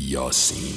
یاسین.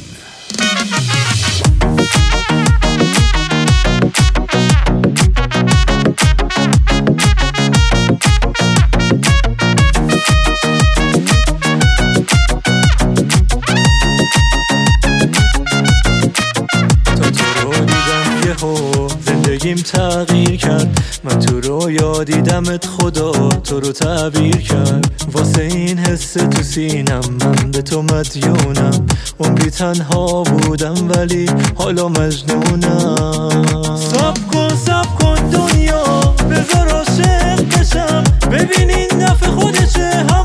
زندگیم تغییر کرد، من تو رویا دیدمت، خدا تو رو تعبیر کرد. واسه این حس تو سینم من به تو مدیونم، عمری تنها بودم ولی حالا مجنونم. صبر کن دنیا، بذار عاشق بشم، ببین این دفعه خودشه.